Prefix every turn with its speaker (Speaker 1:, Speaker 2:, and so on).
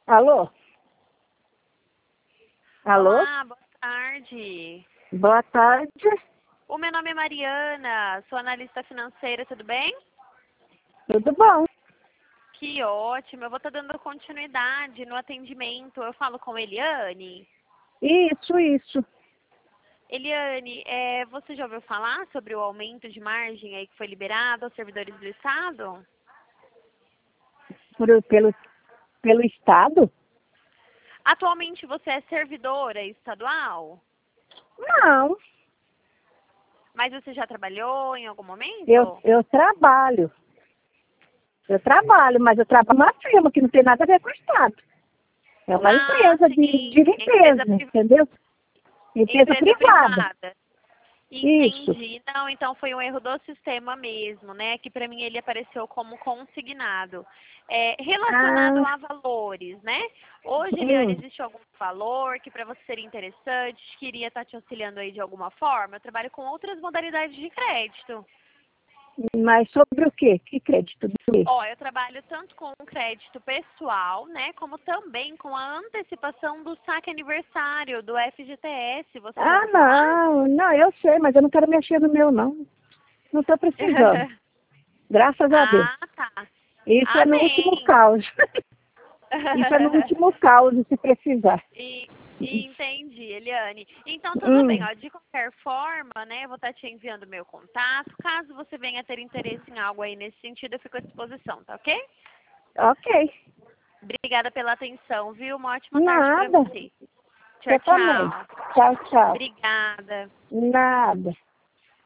Speaker 1: Alô? Alô?
Speaker 2: Olá, boa tarde.
Speaker 1: Boa tarde.
Speaker 2: O meu nome é Mariana, sou analista financeira, tudo bem?
Speaker 1: Tudo bom?
Speaker 2: Que ótimo, eu vou estar dando continuidade no atendimento. Eu falo com Eliane.
Speaker 1: Isso.
Speaker 2: Eliane, você já ouviu falar sobre o aumento de margem aí que foi liberado aos servidores do Estado?
Speaker 1: Pelo Estado?
Speaker 2: Atualmente você é servidora estadual?
Speaker 1: Não,
Speaker 2: Mas você já trabalhou em algum momento?
Speaker 1: eu trabalho. Mas eu trabalho numa firma que não tem nada a ver com o Estado. É uma empresa
Speaker 2: Sim,
Speaker 1: de limpeza, entendeu? Empresa privada. Isso.
Speaker 2: Entendi. Não, então foi um erro do sistema mesmo, né? Que para mim ele apareceu como consignado. Relacionado a valores, né? Hoje, Eliane, existe algum valor que para você seria interessante, que iria estar te auxiliando aí de alguma forma? Eu trabalho com outras modalidades de crédito.
Speaker 1: Mas sobre o quê? Que crédito? Do quê?
Speaker 2: Eu trabalho tanto com o crédito pessoal, né? Como também com a antecipação do saque aniversário do FGTS. Você já ouviu falar?
Speaker 1: Não, eu sei, mas eu não quero mexer no meu, não. Não estou precisando. Graças a Deus.
Speaker 2: Tá.
Speaker 1: Isso é no último
Speaker 2: Amém.
Speaker 1: caos. Isso é no último caos, se precisar.
Speaker 2: Entendi, Eliane. Então, tudo bem. De qualquer forma, né, eu vou estar te enviando meu contato. Caso você venha ter interesse em algo aí nesse sentido, eu fico à disposição, tá ok?
Speaker 1: Ok.
Speaker 2: Obrigada pela atenção, viu? Uma ótima tarde para
Speaker 1: Nada.
Speaker 2: você.
Speaker 1: Você
Speaker 2: Tchau,
Speaker 1: também.
Speaker 2: tchau.
Speaker 1: Tchau.
Speaker 2: Obrigada.
Speaker 1: Nada.